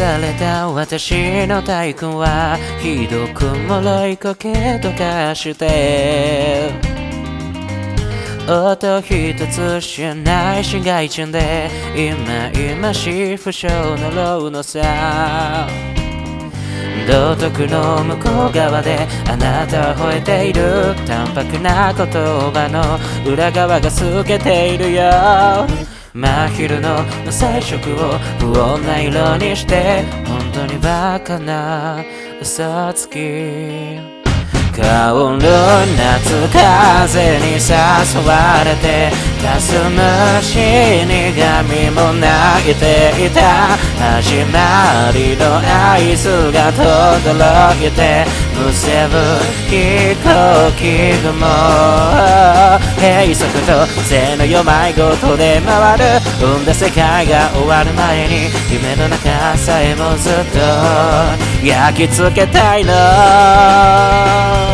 された私の体育はひどく脆い苔と化して音一つしない市街地で今しい不詳のろうのさ道徳の向こう側であなたは吠えている淡白な言葉の裏側が透けているよ真昼の彩色を不穏な色にして本当にバカな嘘つき香る夏風に誘われて霞む死神も泣いていた始まりの合図が轟いてむせぶ飛行機雲閉塞と背のよ迷子で回る生んだ世界が終わる前に夢の中さえもずっと焼き付けたいの